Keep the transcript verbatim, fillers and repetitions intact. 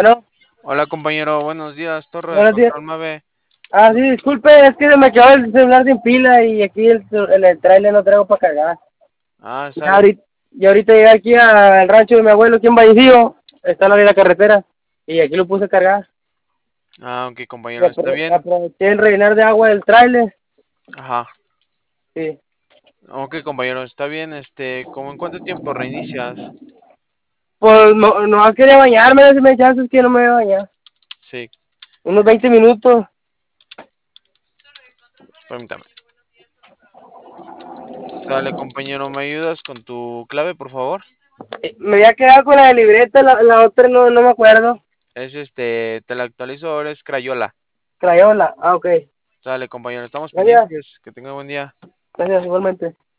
Bueno, Hola compañero, buenos días, Torre de buenos días. Control nueve. Ah, sí, disculpe, es que se me quedó el celular sin pila y aquí el, en el trailer no traigo para cargar. Ah, Ya sale. ahorita, y ahorita llegué aquí al rancho de mi abuelo, aquí en Vallecillo, está a la orilla de la carretera, y aquí lo puse a cargar. Ah, ok Y compañero, está apro- bien. aproveché el rellenar de agua del trailer. Ajá. Sí. Ok compañero, está bien. Este, ¿cómo en cuánto tiempo reinicias? Pues no, no quería bañarme, si me echas es que no me voy a bañar. Sí, Unos veinte minutos. permítame. Sale compañero, ¿me ayudas con tu clave, por favor? Eh, Me había quedado con la de libreta, la, la otra no, no me acuerdo. Es este, te la actualizo ahora, es Crayola. Crayola, ah, ok. Sale compañero, estamos Gracias, pendientes. Que tenga buen día. gracias, igualmente.